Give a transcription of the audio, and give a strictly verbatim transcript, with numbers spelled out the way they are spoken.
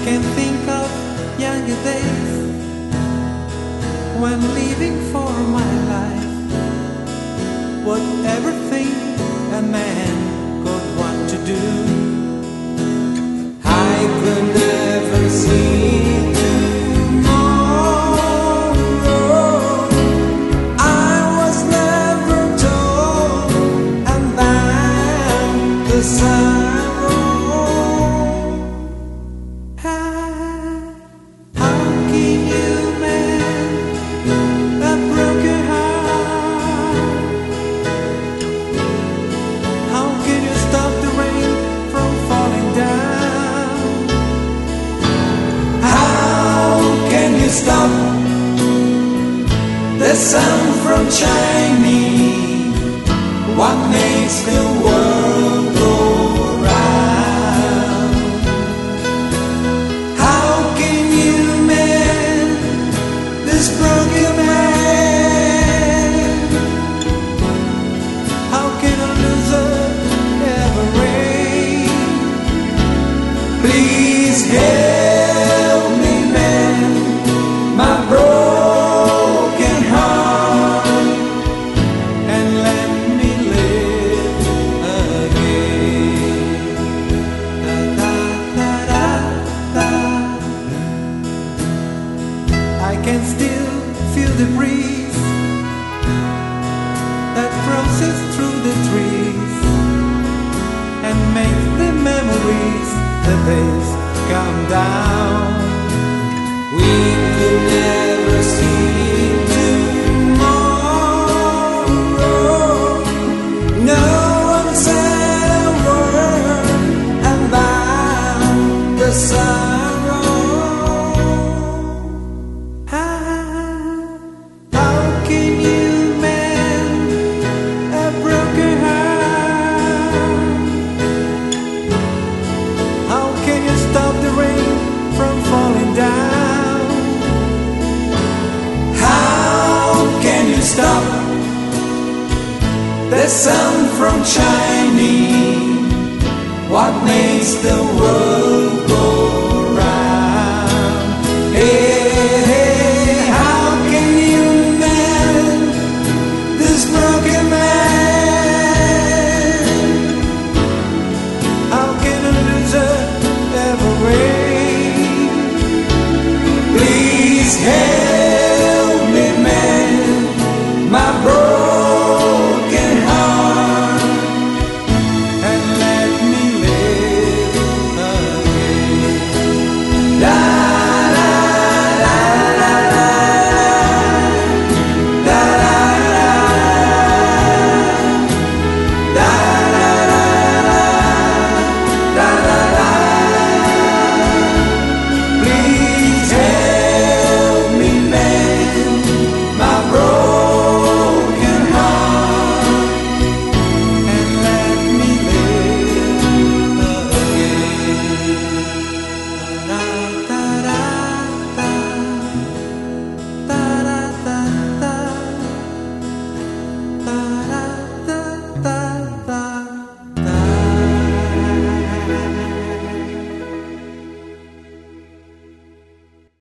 can think of younger days when living for my life was everything a man could want to do. I could never see tomorrow. I was never told, and then the sun. Stop the sun from shining. What makes the world go round? How can you mend this broken man? How can a loser ever reign? Please help me mend my broken heart and let me live again. Da, da, da, da, da. I can still feel the breeze that crosses through the trees and makes the memories, the days come down. We could never see tomorrow. No one's ever about the sorrow. How, how can you mend a broken heart? How can you stop the rain from falling down? Stop the sun from shining. What makes the world go round? Hey, hey, how can you mend this broken man? How can a loser ever win? Please help.